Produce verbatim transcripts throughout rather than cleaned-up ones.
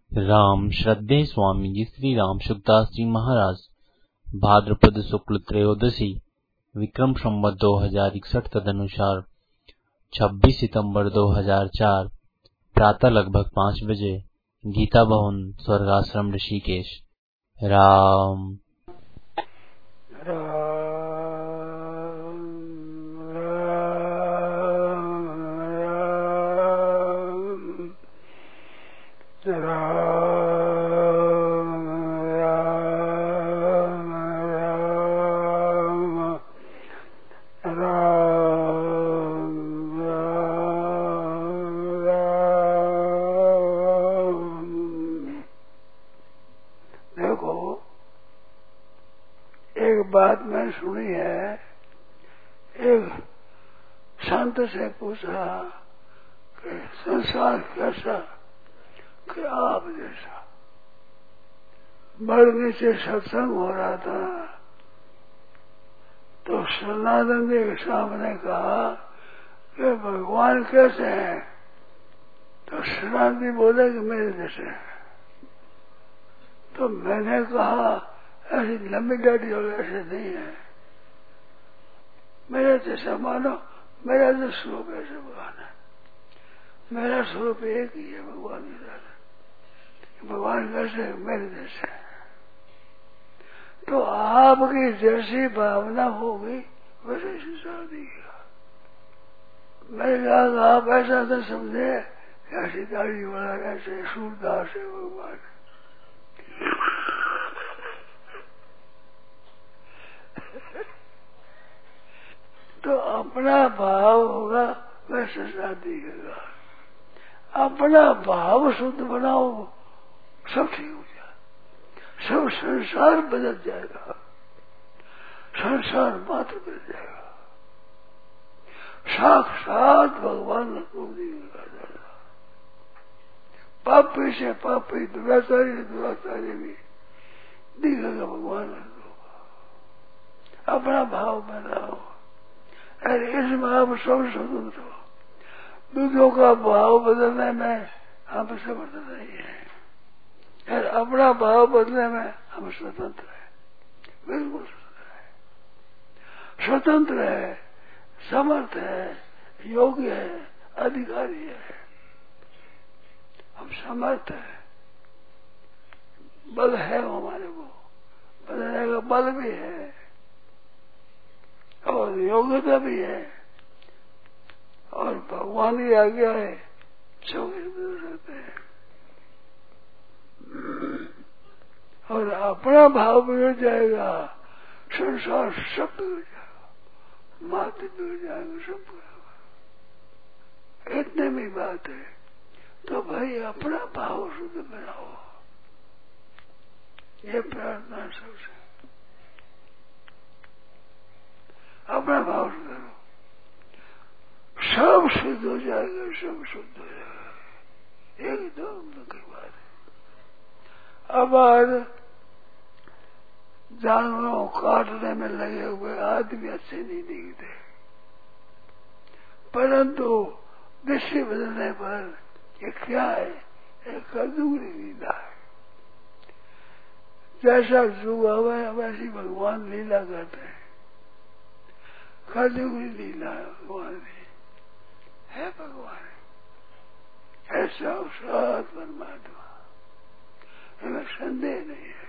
राम श्रद्धेय स्वामी जी श्री राम सुखदास जी महाराज भाद्रपद शुक्ल त्रयोदशी विक्रम संवत दो हजार इकसठ तदनुसार छब्बीस सितंबर दो हजार चार प्रातः लगभग पाँच बजे गीता भवन स्वर्गाश्रम ऋषिकेश। राम राम बात मैंने सुनी है। एक संत से पूछा कि संसार कैसा, कि आप जैसा। बड़ नीचे सत्संग हो रहा था तो सनातन जी के सामने कहा कि भगवान कैसे हैं, तो सनातन जी बोले कि मेरे जैसे हैं। तो मैंने कहा ऐसी लंबी दाढ़ी और ऐसे नहीं है, मेरा जैसा मानो, मेरा जो स्वरूप ऐसे भगवान है। मेरा स्वरूप एक ही है भगवान के साथ। भगवान कैसे मेरे जैसे। तो आपकी जैसी भावना होगी वैसे संसार दिखेगा। मैंने कहा आप ऐसा तो समझे ऐसी दाढ़ी वाला ऐसे सूरदास है भगवान। तो अपना भाव होगा वैसे शादी दिखेगा। अपना भाव शुद्ध बनाओ सब ठीक हो जाए, सब संसार बदल जाएगा, संसार मात्र बदल जाएगा, साक्षात भगवान को दिखेगा जाएगा। पापी से पापी दुराचारी दुराचारी भी दिखेगा भगवान को। अपना भाव बनाओ, अरे इसमें आप सब स्वतंत्र हो। दूसरों का भाव बदलने में हम समर्थ नहीं है। अरे अपना भाव बदलने में हम स्वतंत्र है, बिल्कुल स्वतंत्र है, स्वतंत्र है, समर्थ है, योग्य है, अधिकारी है। हम समर्थ है, बल है हमारे को, बदलने का बल भी है और योग्यता भी है और भगवान की आज्ञा है, चौबीस बदल सकते हैं। और अपना भाव बिगड़ जाएगा, संसार सब बिगड़ जाएगा, माते बिगड़ जाएगा, सब बिगड़ेगा। इतने में बात है। तो भाई अपना भाव शुद्ध बनाओ, ये प्रार्थना सबसे। अपना भाव शुद्ध करो, सब शुद्ध हो जाएगा, सब शुद्ध हो जाएगा। एकदम की बात है। अब आज जानवरों काटने में लगे हुए आदमी अच्छे नहीं दिखते, परंतु दृष्टि बदलने पर ये क्या है, एक कदूरी लीला है। जैसा जुग हुआ है वैसी भगवान लीला करते हैं। कदूरी लीला है भगवान की, है भगवान है साक्षात परमात्मा, हमें संदेह नहीं है।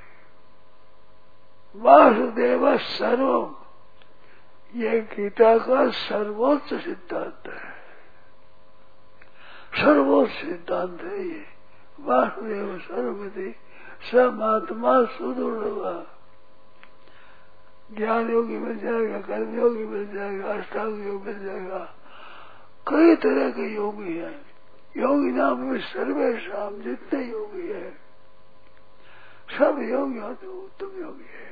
वासुदेव सर्वम, ये गीता का सर्वोच्च सिद्धांत है, सर्वोच्च सिद्धांत है ये। वासुदेव सर्वगति समात्मा सुदृढ़। ज्ञान योगी मिल जाएगा, कर्म योगी मिल जाएगा, अष्टांग योग मिल जाएगा, कई तरह के योगी हैं। योगी नाम में सर्वेशाम जितने योगी है सब योगी हो तो उत्तम योगी है,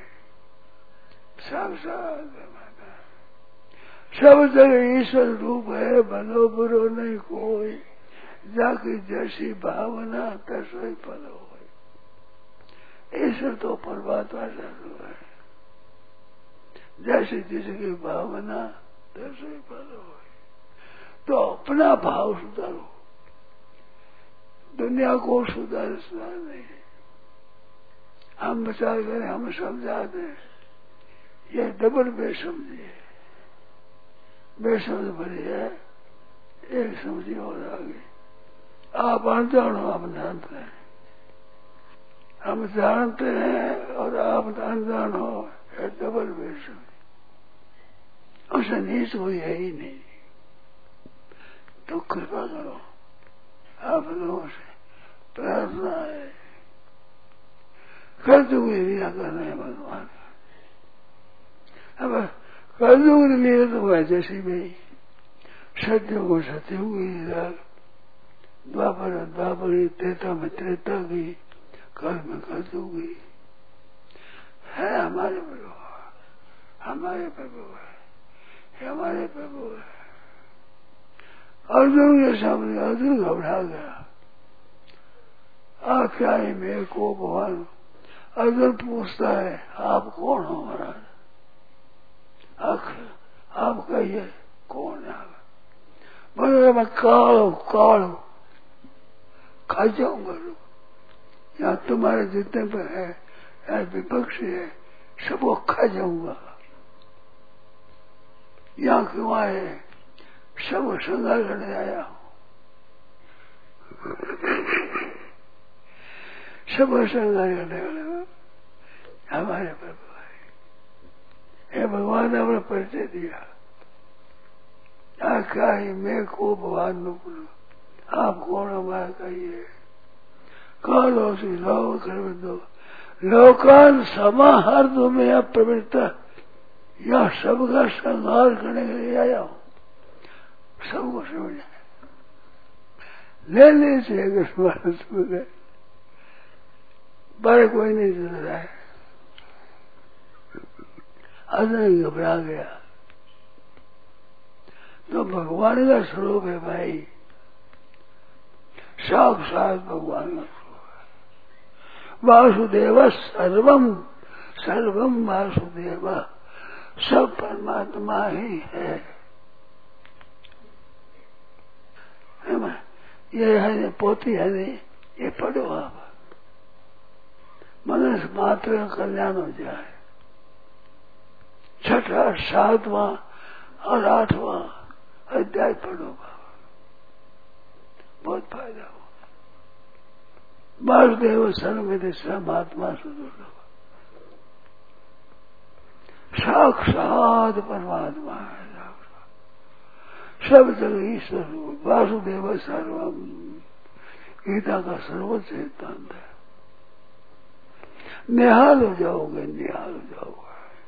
साक्षात परमात्मा। सब जगह ईश्वर रूप है, भलो बुरो नहीं कोई, जाकी जैसी भावना तैसे फल हो। ईश्वर तो परमात्मा स्वरूप है, जैसे जिसकी भावना तैसे फल हो। तो अपना भाव सुधारो, दुनिया को सुधार सुधार नहीं, हम विचार करें, हम समझा दें, यह डबल बेसमझी है, बेसमझ भरी है, एक समझी और आगे। आप अनजान हो, आप जानते हैं, हम जानते हैं और आप अनजान हो, यह डबल बेसमझी, उसे नीच कोई है ही नहीं। तो कृपा करो, आप लोगों से प्रार्थना है, कलयुग लीला कर रहे हैं भगवान। अब कलयुग लीला तो है जैसी भी, सत्युग को सत्युग की लीला, द्वापर द्वापर की, त्रेता में त्रेता की, कल में कलयुग की है। हमारे प्रभु, हमारे प्रभु है, हमारे प्रभु है। अर्जुन के सामने अर्जुन घबरा गया, आ क्या है मेरे को भगवान। अर्जुन पूछता है, आप कौन हो महाराज? आप कहिए कौन है? बोले मैं काल हूं, काल हूं, खा जाऊंगा। यहाँ तुम्हारे जितने पर है, यहाँ विपक्ष है, सबको खा जाऊंगा। यहाँ क्यों आए? सब संघर्ष करने आया हूं, सब संघर्ष करने वाले हमारे प्रभु है। हे भगवान ने अपना परिचय दिया, क्या ही मैं को भगवान न बोलो, आप कौन हमारा कहिए। कालो सी लोक दो लोकान समाहार दो में आप प्रवृत्ता, यह सबका संहार करने के लिए आया हूं, सबको समझ ले ले से अगर समझ बारे कोई नहीं सुन रहा है। अर्जुन घबरा गया, तो भगवान का स्वरूप है भाई, साक्षात भगवान का स्वरूप है। वासुदेव सर्वम, सर्वम वासुदेव, सब परमात्मा ही है। ये है पोती है नहीं, ये पढ़ो आप, मनुष्य मात्र का कल्याण हो जाए। छठा, सातवां और आठवां अध्याय पढ़ो बाबा, बहुत फायदा हो। वासुदेव सर्वमिति सर्वात्मा सुदुर्लभ, साक्षात परमात्मा है, सब जगह ईश्वर रूप। वासुदेव सर्वम गीता का सर्वोच्च सिद्धांत है। निहाल हो जाओगे, निहाल हो जाओगे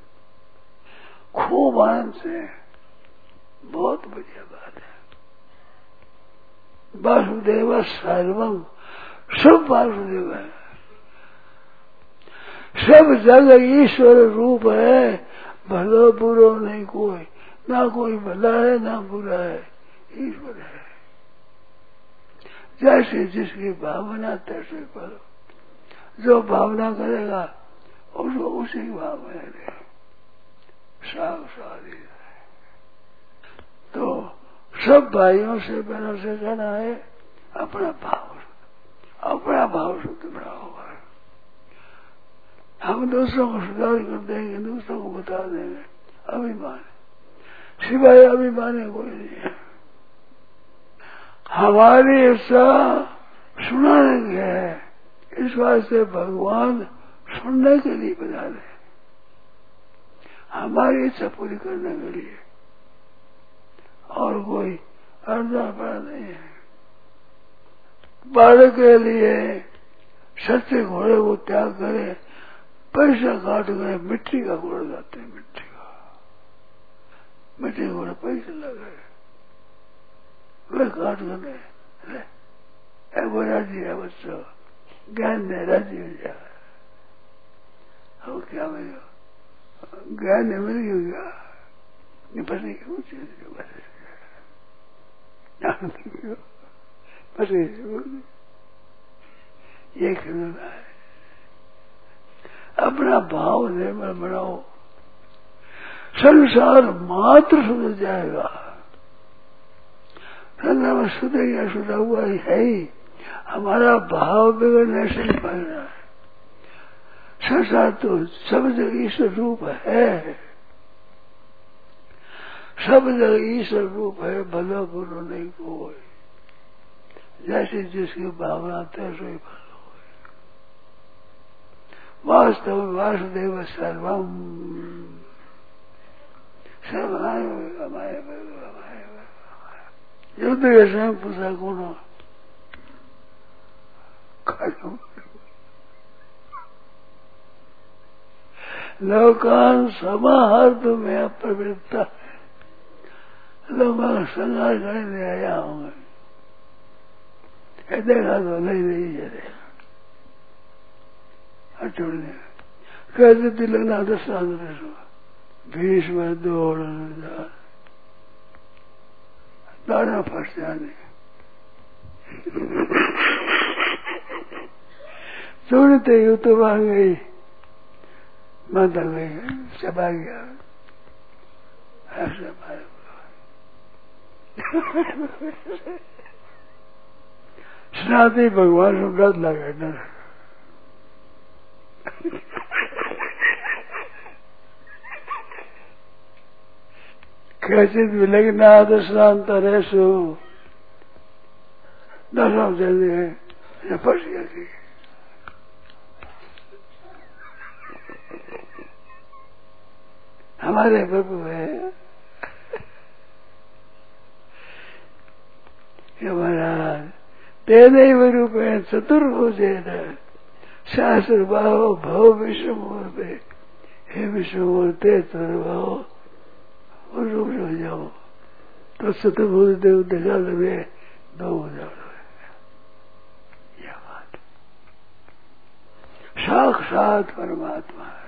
खूब आनंद से, बहुत बढ़िया बात है। वासुदेव सर्वम, सब वासुदेव है, सब जगह ईश्वर रूप है। भलो बुरो नहीं कोई, ना कोई भला है ना बुरा है, ईश्वर है। जैसे जिसकी भावना तैसे करो, जो भावना करेगा उसको उसी भावना रहेगा, साक्षात है। तो सब भाइयों से बहनों से कहना है, अपना भाव, अपना भाव शुद्ध बनाओ। हम दूसरों को सुधार कर देंगे, दूसरों को बता देंगे, अभिमान सिवाय अभिमान कोई नहीं है। हमारी इच्छा सुनाने की है, इस वास्ते भगवान सुनने के लिए बता रहे, हमारी इच्छा पूरी करने के लिए, और कोई अर्धा पड़ा नहीं है। बालक के लिए सच्चे घोड़े को त्याग करे, पैसा काट गए, मिट्टी का घोड़ा जाते हैं, मिट्टी का मिट्टी का घोड़ा पैसे लगे, वे काट गए, वो राजी है बच्चों, ज्ञान में राजी हो जाए। अब क्या मिलेगा? ज्ञान में मिल गया, निपटने की ऊंची बस ये खिलना है। अपना भाव निर्मल बनाओ, संसार मात्र सुधर जाएगा। संसार में सुधर या सुधा हुआ ही है ही, हमारा भाव बिगड़ने से ही बन रहा है। संसार तो सब जगह ईश्वर रूप है, सब जगह ईश्वर रूप है, भला बुरा नहीं कोई। जैसे जिसकी भावना तैसे ही भला हो। वास्तव वासुदेव सर्वम सर्वाय हमारे युद्ध के स्वयं पूछा कौन लोकान समाहर्त में प्रवृत्ता है, लोग संघर्ष करने आया होंगे, देखा तो नहीं नहीं जरे अटूटने कहते तिलकना दृष्टांत भीष्म दौड़ दाना फंस जाने छोड़ते ही तो आ गई माता गई चबा गया ऐसे मारे स्नाती भगवान को व्रत लगा डर कैसे विलग्नाथ शांत रेसु दसम चले फंस गया। हमारे प्रभु है महाराज तेरे रूप में चतुर्भुजेन शास्त्र भाव भव विश्वमूर्ते, हे विश्वमूर्ते चतुर्भाव और रूप हो जाओ तो चतुर्भुज देव दिखा दे दो हो जाओ। यह बात साक्षात परमात्मा है।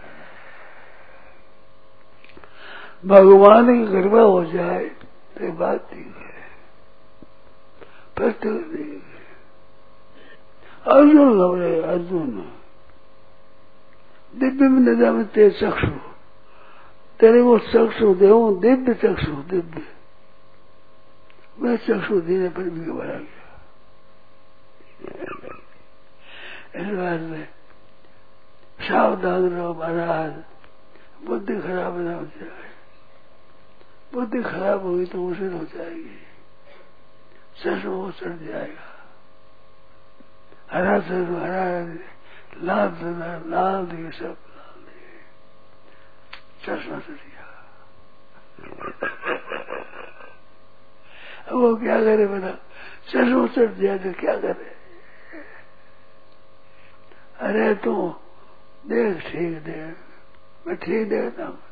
भगवान की कृपा हो जाए तो बात नहीं है। प्रत्येक अर्जुन लग रहे अर्जुन दिव्य में नजा में तेज चक्षु तेरे वो चक्षु दे दिव्य चक्षु दिव्य मैं चक्षु देने पर भी घबरा गया। इस बात में सावधान रहो महाराज, बुद्धि खराब न हो जाए। बुद्धि खराब होगी तो मुश्किल हो जाएगी, चश्मा वो चढ़ जाएगा। हरा चश्मा हरा लाल चश्मा लाल दिए सब लाल दिए चश्मा चढ़ गया। अब वो क्या करे बता, चश्मा चढ़ दिया तो क्या करे। अरे तू देख ठीक देख, मैं ठीक देखता हूँ।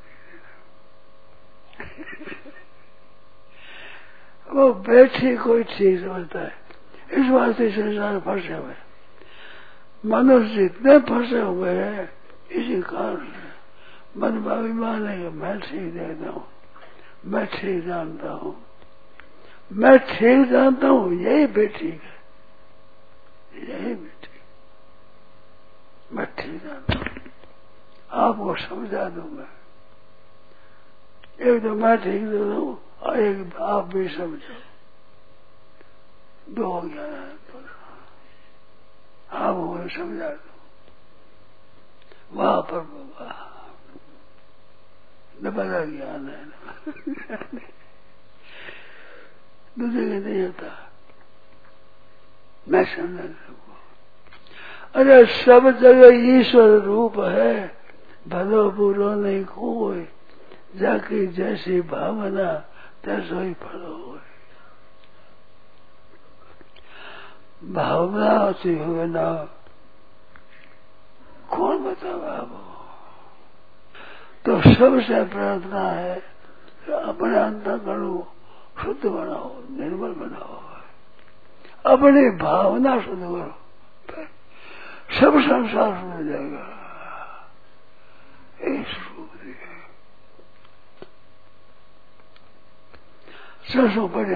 वो बैठे कोई ठीक समझता है। इस वास्ते संसार फंसे हुए मनुष्य इतने फंसे हुए हैं इसी कारण से। मन में अभिमान है कि मैं ठीक देखता हूँ, मैं ठीक जानता हूँ, मैं ठीक जानता हूँ, यही भी ठीक है, यही भी ठीक, मैं ठीक जानता हूँ। आपको समझा दूंगा। एक तो मैं ठीक दे दूँ और एक आप भी समझो, दो हो गया है तो आप मुझे समझा दो। वहां पर न बड़ा ज्ञान है दूसरे के नहीं होता। मैं समझा सकूँ। अरे सब जगह ईश्वर रूप है, भलो बुरो नहीं कोई, जाके जैसी भावना तैसो ही फल हो। भावना से हो ना कौन बताओ आपको। तो सबसे प्रार्थना है अपने अंतःकरण को शुद्ध बनाओ, निर्मल बनाओ, अपनी भावना शुद्ध करो, सब संसार शुद्ध हो जाएगा। इस रूप सरसों पड़े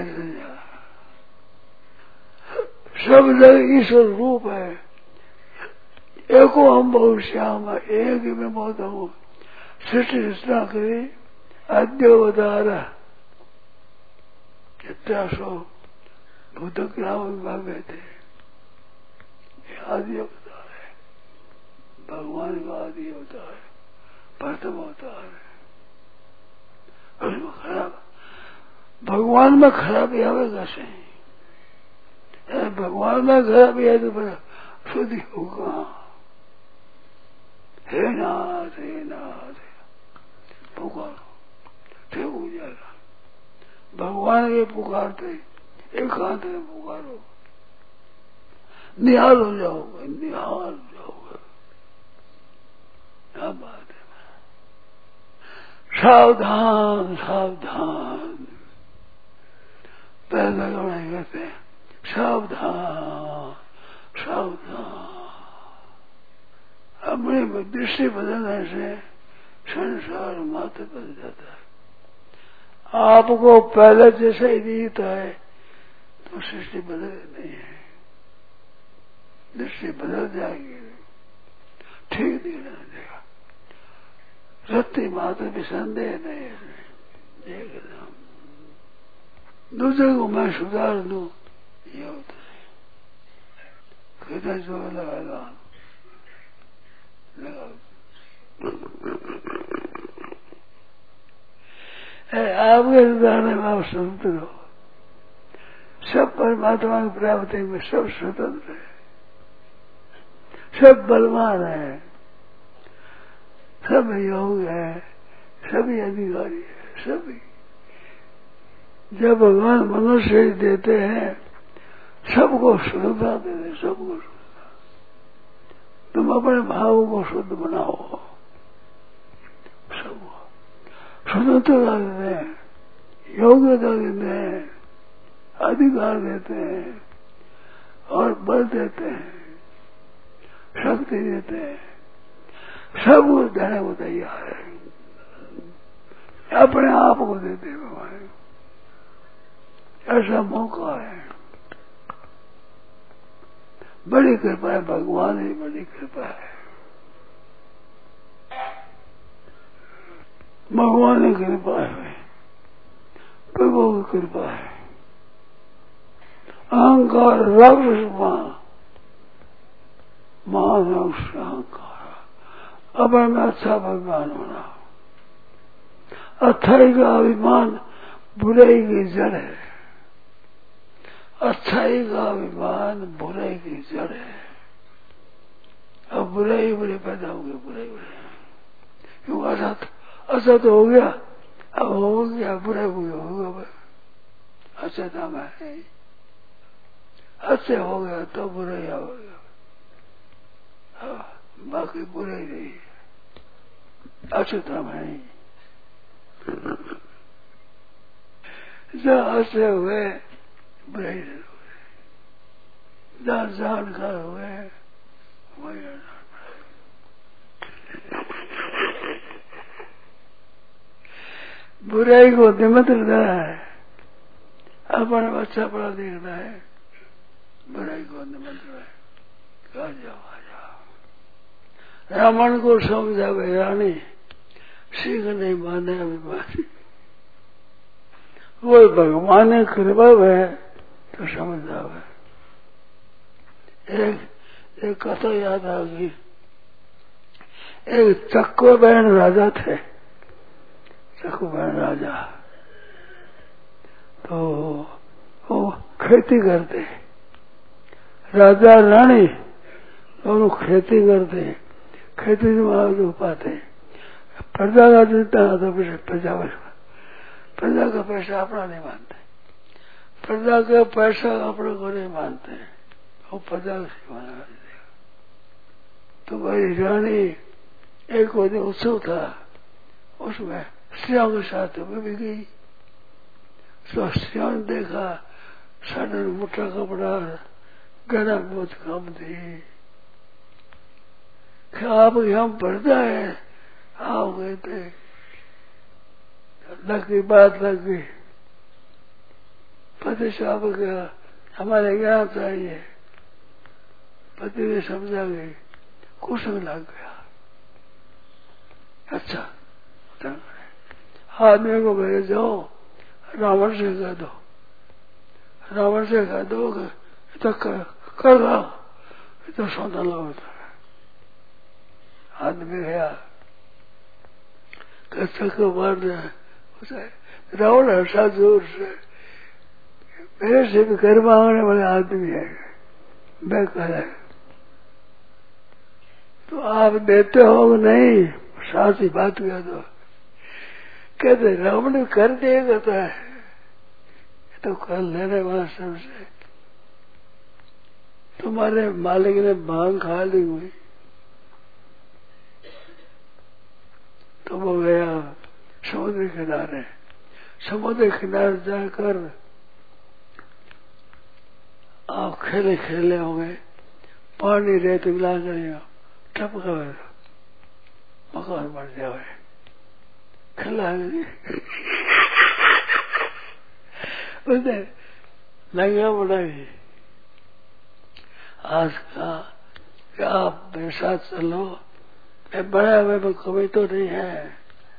सब जगह ईश्वर रूप है। एको हम बहुत श्याम, एक ही में बहुत हूँ। सृष्टि रचना करे अद्योवतार सो भूत ग्राम विभाग थे। आदि अवतार है, भगवान का आदि अवतार है, प्रथम अवतार है। उसमें खराब भगवान में खराबी आवेगा सही, भगवान में खराबी है तो बड़ा शुद्धि होगा। हे नाथ हे नाथ पुकारो ठीक हो जाएगा। भगवान के पुकारते एकांत में पुकारो, निहाल हो जाओगे, निहाल हो जाओगे। क्या बात है। सावधान सावधान, पहले गणे कहते हैं सावधान सावधान। अपनी दृष्टि बदलने से संसार मात्र बदल जाता है। आपको पहले जैसा ही दिखता है तो सृष्टि बदल नहीं है, दृष्टि बदल जाएगी, ठीक दिखने लगेगा। सत्य मात्र भी संदेह नहीं है। एकदम दूसरे को मैं सुधार दूं ये होता है। कहता जो लगा लगा आपके सुधारने में आप स्वतंत्र हो। सब परमात्मा की प्राप्ति में सब स्वतंत्र है, सब बलवान है, सब योग है, सभी अधिकारी है, सभी। जब भगवान मनुष्य देते हैं सबको शुद्धता देते, सबको शुद्धता। तुम अपने भाव को शुद्ध बनाओ, सबको स्वतंत्रता देते हैं, योग्यता देते हैं, अधिकार देते हैं और बल देते हैं, शक्ति देते हैं, सब कुछ देने को तैयार है। अपने आप को देते भगवान, ऐसा मौका है। बड़ी कृपा है, भगवान ही बड़ी कृपा है। भगवान की कृपा है, प्रभु की कृपा है। अहंकार रक्षमा मानव अहंकार, अब मैं अच्छा अभिमान होना। अच्छाई का अभिमान बुराई की जड़ है, अच्छाई का अभिमान बुराई की जड़ है। अब बुराई बुरे पैदा हो गए, बुराई बुरे क्यों असत असत हो गया, अब हो गया बुरा होगा। अच्छा था मैं अच्छे हो गया तो बुरा ही हो गया, बाकी बुरा ही नहीं, अच्छा था मैं जहाँ अच्छे हुए बुरा ही नहीं हुए, जहाँ जानकार हुए वही बुराई को निमंत्रण देना है, अपने बच्चा बड़ा देखना है, बुराई को निमंत्रण है, कहा जाओ आ जाओ। रावण को समझा गई रानी, सिंह नहीं माने अभिमानी। वो भगवान ने कृपा है तो समझ आवे। एक एक कथा याद आ गई। एक चक्को बहन राजा थे, चक्को बहन राजा, तो वो खेती करते, राजा रानी दोनों खेती करते, खेती से जो पाते, प्रजा का जीता तो प्रजा प्रजा का पैसा अपना नहीं मानते, प्रजा का पैसा अपने को नहीं मानते, वो प्रजा से माना देगा। तो भाई रानी एक वो दिन उत्सव था, उसमें स्त्रियों के साथ में भी गई। तो स्त्रियों ने देखा साढ़े मोटा कपड़ा गहना बहुत कम थी, आप यहाँ पर्दा है, आओ गए थे, लग गई बात लग गई। पति साहब का हमारे यहाँ चाहिए, पति ने समझा गई, कुछ लग गया। अच्छा आदमी को भेज जाओ, रावण से कह दो, रावण से कह दो तो कर, कर तो सौंदर्य होता है। आदमी गया कच्चा को मार दिया, रावण हर्षा जोर से, मेरे से भी घर मांगने वाले आदमी है, मैं कह तो आप देते हो नहीं, साथ ही बात किया तो कहते रावण कर देगा तो है तो कर लेने वाला सबसे, तुम्हारे मालिक ने भांग खा ली हुई। तो वो गया समुद्र किनारे, समुद्र किनारे जाकर आप खेले खेले होंगे, पानी रेत मिला कर टपका मकान बन जाए, खिला उसने लंगा बनाई। आज कहा कि आप मेरे साथ चलो, मैं बड़ा हुए में कभी तो नहीं है,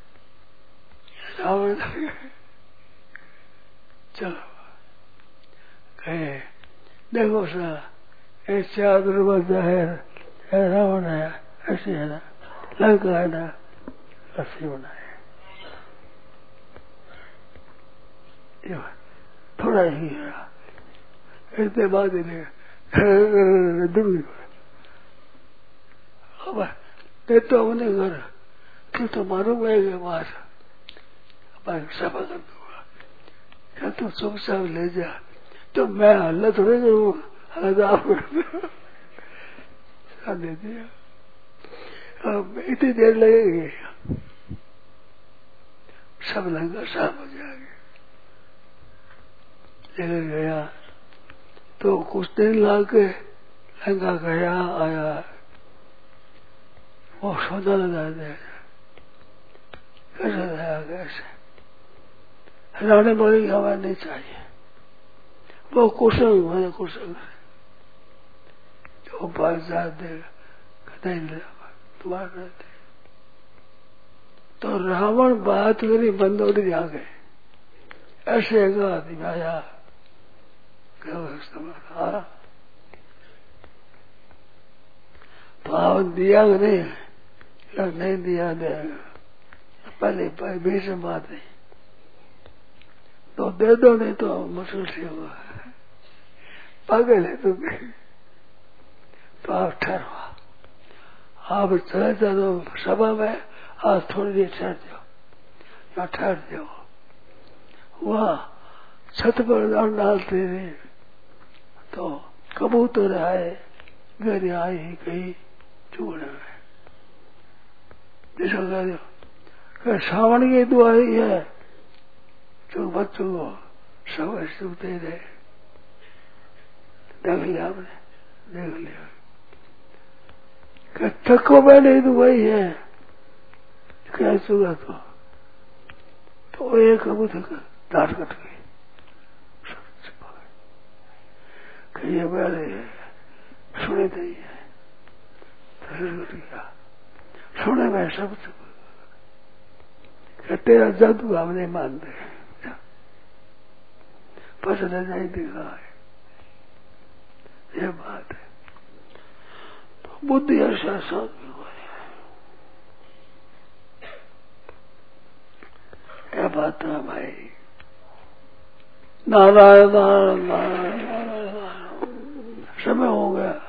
चलो कहे देखो सा एक चादर बजा है, रावण है ऐसी है ना, लंका है ना ऐसी बनाए, थोड़ा ही है इतने बाद ही दूर अब मैं तो उन्हें घर तू तो मारूंगा वहां सफा कर दूंगा, क्या तू चुपचाप ले जा, तो मैं हल्ला थोड़े करूंगा, हल्ला आप दे दिया। अब इतनी देर लगेगी, सब लंका साफ हो जाएंगे। लेकर गया तो कुछ दिन लाके लंका गया आया, वो सौदा लगा दे कैसे लगा कैसे रावण बोली हमें नहीं चाहिए, वो कुशल मैंने कुशल जो बादशाह देगा कहते नहीं तुम्हारा रहते। तो रावण बात करी बंदौली आ गए, ऐसे एक आदमी आया तुम्हारा तो आप दिया नहीं, नहीं दिया देगा पहले पहले बीच में बात है तो दे दो, नहीं तो मुश्किल से होगा, पागल है तुम्हें। तो आप ठहरो, आप चले चलो सभा में, आज थोड़ी देर ठहर जाओ या ठहर जाओ। वह छत पर दान डालते थे तो कबूतर आए, घर आई गई चूड़ में, जिसको कह दो सावन की दुआई है, जो बच्चों को सब सुख दे दे। देख लिया आपने, देख लिया थको बैठे तो वही है, क्या चुका तो तो एक कबूतर का दांत कट गई, ये बैठे सुने नहीं है, सुने में सब तेरा जादू हम नहीं मानते, पसंद नहीं दिखा है, ये बात है। तो बुद्धि ऐसा सब ये बात है भाई। नारायण नारायण नारायण नारायण समय हो गया।